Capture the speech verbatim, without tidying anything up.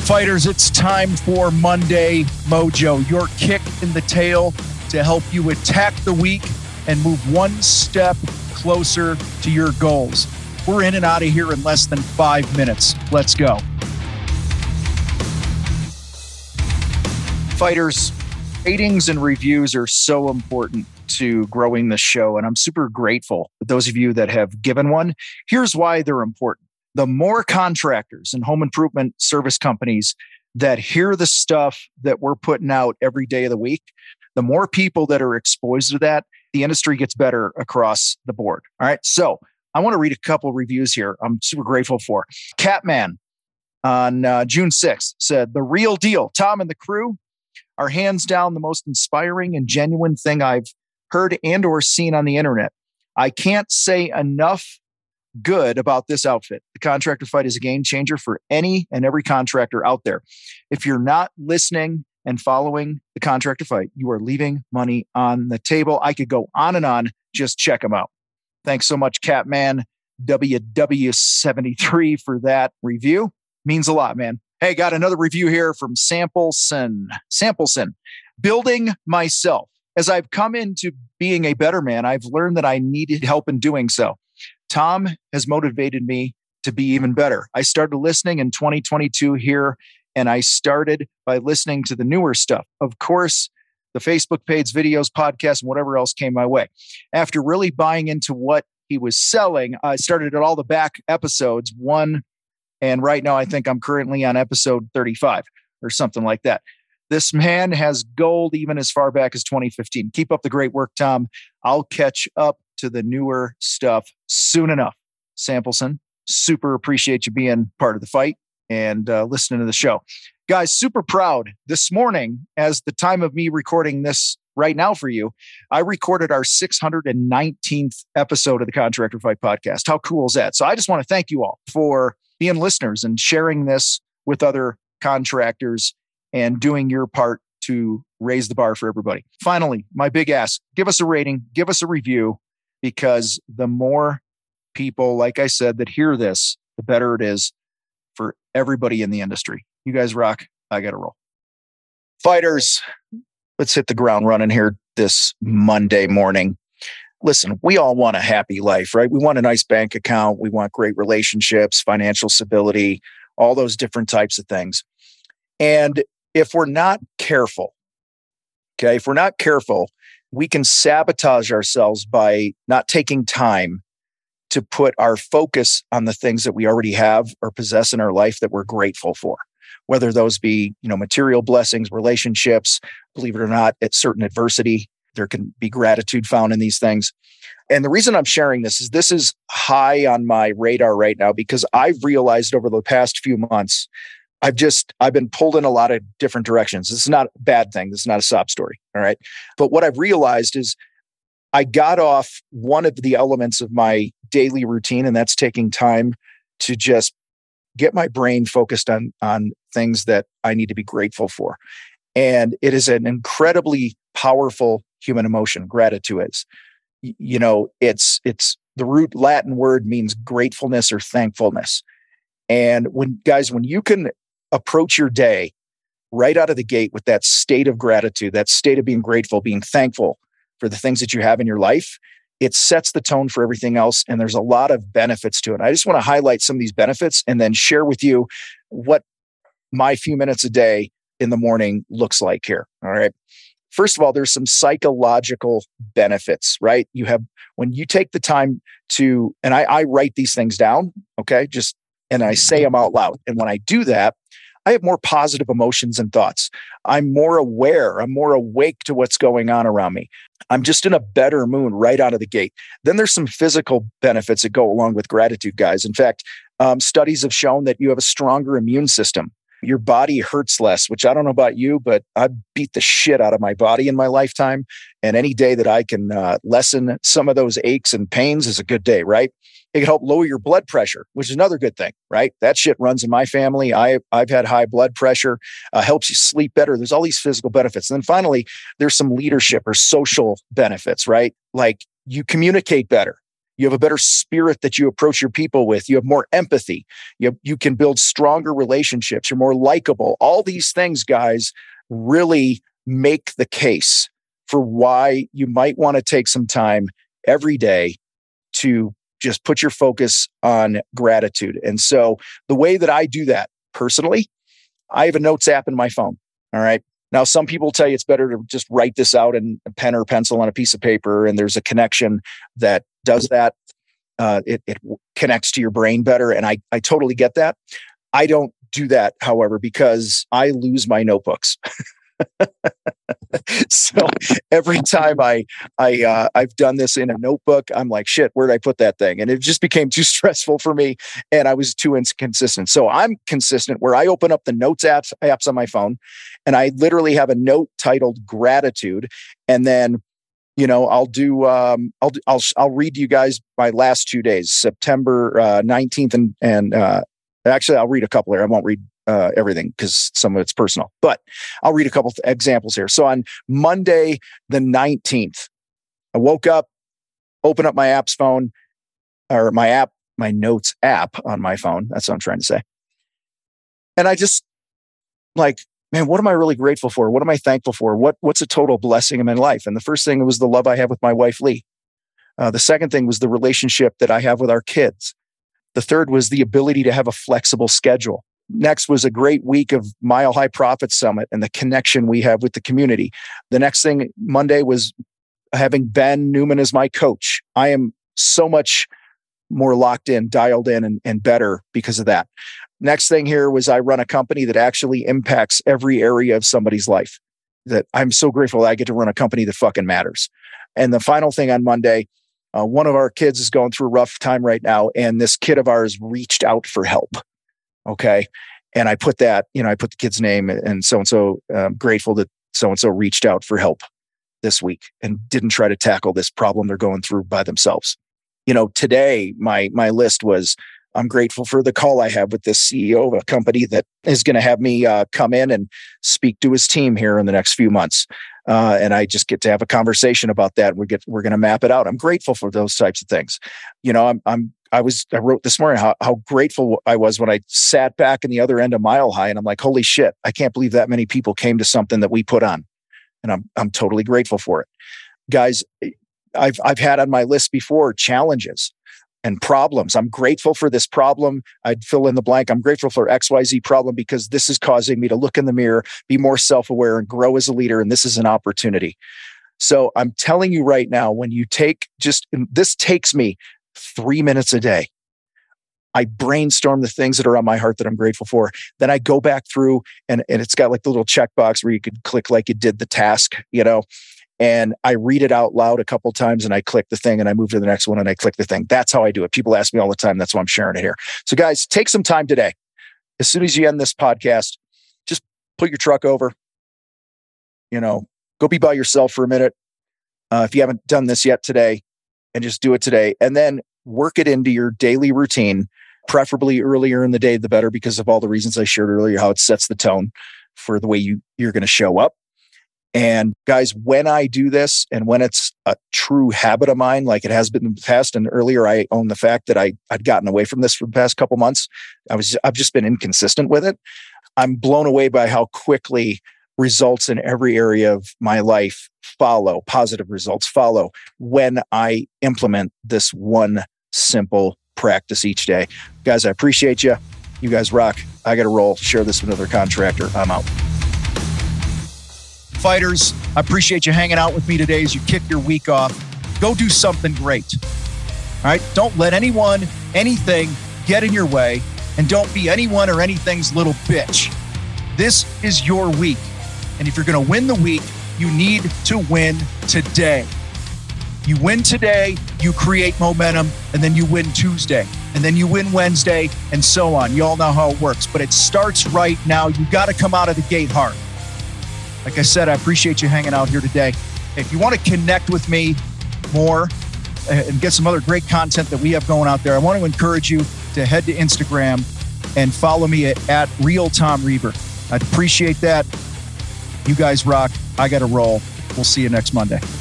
Fighters, it's time for Monday Mojo, your kick in the tail to help you attack the week and move one step closer to your goals. We're in and out of here in less than five minutes. Let's go. Fighters, ratings and reviews are so important to growing the show, and I'm super grateful for those of you that have given one. Here's why they're important. The more contractors and home improvement service companies that hear the stuff that we're putting out every day of the week, the more people that are exposed to that, the industry gets better across the board. All right. So I want to read a couple reviews here I'm super grateful for. Catman on uh, June sixth said, "The real deal. Tom and the crew are hands down the most inspiring and genuine thing I've heard and or seen on the internet. I can't say enough good about this outfit. The Contractor Fight is a game changer for any and every contractor out there. If you're not listening and following the Contractor Fight, you are leaving money on the table." I could go on and on. Just check them out. Thanks so much, Catman W W seventy-three, for that review. Means a lot, man. Hey, got another review here from Sampleson. Sampleson. "Building myself. As I've come into being a better man, I've learned that I needed help in doing so. Tom has motivated me to be even better. I started listening in twenty twenty-two here, and I started by listening to the newer stuff. Of course, the Facebook page, videos, podcasts, and whatever else came my way. After really buying into what he was selling, I started at all the back episodes, one, and right now I think I'm currently on episode thirty-five or something like that. This man has gold even as far back as twenty fifteen. Keep up the great work, Tom. I'll catch up to the newer stuff soon enough." Sampleson, super appreciate you being part of the fight and uh, listening to the show. Guys, super proud. This morning, as the time of me recording this right now for you, I recorded our six hundred nineteenth episode of the Contractor Fight podcast. How cool is that? So I just want to thank you all for being listeners and sharing this with other contractors and doing your part to raise the bar for everybody. Finally, my big ask, give us a rating, give us a review, because the more people, like I said, that hear this, the better it is for everybody in the industry. You guys rock. I got to roll. Fighters, let's hit the ground running here this Monday morning. Listen, we all want a happy life, right? We want a nice bank account. We want great relationships, financial stability, all those different types of things. And if we're not careful, okay, if we're not careful, we can sabotage ourselves by not taking time to put our focus on the things that we already have or possess in our life that we're grateful for, whether those be, you know, material blessings, relationships. Believe it or not, at certain adversity, there can be gratitude found in these things. And the reason I'm sharing this is this is high on my radar right now because I've realized over the past few months, I've just, I've been pulled in a lot of different directions. This is not a bad thing. This is not a sob story. All right. But what I've realized is I got off one of the elements of my daily routine, and that's taking time to just get my brain focused on, on things that I need to be grateful for. And it is an incredibly powerful human emotion. Gratitude is, you know, it's, it's the root Latin word means gratefulness or thankfulness. And when guys, when you can approach your day right out of the gate with that state of gratitude, that state of being grateful, being thankful for the things that you have in your life, it sets the tone for everything else. And there's a lot of benefits to it. I just want to highlight some of these benefits and then share with you what my few minutes a day in the morning looks like here. All right. First of all, there's some psychological benefits, right? You have, when you take the time to, and I, I write these things down, okay, just, and I say them out loud. And when I do that, I have more positive emotions and thoughts. I'm more aware. I'm more awake to what's going on around me. I'm just in a better mood right out of the gate. Then there's some physical benefits that go along with gratitude, guys. In fact, um, studies have shown that you have a stronger immune system. Your body hurts less, which I don't know about you, but I beat the shit out of my body in my lifetime. And any day that I can uh, lessen some of those aches and pains is a good day, right? It can help lower your blood pressure, which is another good thing, right? That shit runs in my family. I, I've had high blood pressure, uh, helps you sleep better. There's all these physical benefits. And then finally, there's some leadership or social benefits, right? Like you communicate better. You have a better spirit that you approach your people with. You have more empathy. You, you can build stronger relationships. You're more likable. All these things, guys, really make the case for why you might want to take some time every day to just put your focus on gratitude. And so the way that I do that personally, I have a notes app in my phone. All right. Now, some people tell you it's better to just write this out in a pen or pencil on a piece of paper, and there's a connection that does that. Uh, it, it connects to your brain better. And I, I totally get that. I don't do that, however, because I lose my notebooks. So every time I, I, uh, I've done this in a notebook, I'm like, shit, where'd I put that thing? And it just became too stressful for me, and I was too inconsistent. So I'm consistent where I open up the notes apps, apps on my phone, and I literally have a note titled gratitude. And then, you know, I'll do, um, I'll, I'll, I'll read you guys my last two days, September uh, nineteenth, and, and uh, actually I'll read a couple here. I won't read Uh, everything because some of it's personal, but I'll read a couple of examples here. So on Monday, the nineteenth, I woke up, opened up my app's phone or my app, my notes app on my phone. That's what I'm trying to say. And I just like, man, what am I really grateful for? What am I thankful for? What, what's a total blessing in my life? And the first thing was the love I have with my wife, Lee. Uh, the second thing was the relationship that I have with our kids. The third was the ability to have a flexible schedule. Next was a great week of Mile High Profit Summit and the connection we have with the community. The next thing, Monday, was having Ben Newman as my coach. I am so much more locked in, dialed in, and, and better because of that. Next thing here was I run a company that actually impacts every area of somebody's life. That I'm so grateful that I get to run a company that fucking matters. And the final thing on Monday, uh, one of our kids is going through a rough time right now, and this kid of ours reached out for help. Okay. And I put that, you know, I put the kid's name, and so-and-so, I'm grateful that so-and-so reached out for help this week and didn't try to tackle this problem they're going through by themselves. You know, today, my, my list was, I'm grateful for the call I have with this C E O of a company that is going to have me uh, come in and speak to his team here in the next few months. Uh, and I just get to have a conversation about that. We get, we're going to map it out. I'm grateful for those types of things. You know, I'm, I'm, I was, I wrote this morning how, how grateful I was when I sat back in the other end of Mile High, and I'm like, holy shit, I can't believe that many people came to something that we put on. And I'm, I'm totally grateful for it. Guys, I've, I've had on my list before challenges and problems. I'm grateful for this problem. I'd fill in the blank. I'm grateful for X Y Z problem because this is causing me to look in the mirror, be more self-aware, and grow as a leader. And this is an opportunity. So I'm telling you right now, when you take just, this takes me three minutes a day. I brainstorm the things that are on my heart that I'm grateful for. Then I go back through, and, and it's got like the little checkbox where you could click like you did the task, you know, and I read it out loud a couple times, and I click the thing, and I move to the next one, and I click the thing. That's how I do it. People ask me all the time. That's why I'm sharing it here. So guys, take some time today. As soon as you end this podcast, just put your truck over, you know, go be by yourself for a minute. Uh, if you haven't done this yet today, and just do it today, and then work it into your daily routine, preferably earlier in the day, the better, because of all the reasons I shared earlier, how it sets the tone for the way you, you're going to show up. And guys, when I do this, and when it's a true habit of mine, like it has been in the past, and earlier I own the fact that I, I'd gotten away from this for the past couple months. I was, I've just been inconsistent with it. I'm blown away by how quickly results in every area of my life follow, positive results follow when I implement this one simple practice each day. Guys, I appreciate you. You guys rock. I got to roll. Share this with another contractor. I'm out. Fighters, I appreciate you hanging out with me today as you kick your week off. Go do something great. All right? Don't let anyone, anything get in your way, and don't be anyone or anything's little bitch. This is your week. And if you're going to win the week, you need to win today. You win today, you create momentum, and then you win Tuesday, and then you win Wednesday, and so on. You all know how it works, but it starts right now. You got to come out of the gate hard. Like I said, I appreciate you hanging out here today. If you want to connect with me more and get some other great content that we have going out there, I want to encourage you to head to Instagram and follow me at, at Real Tom Reber. I'd appreciate that. You guys rock. I got to roll. We'll see you next Monday.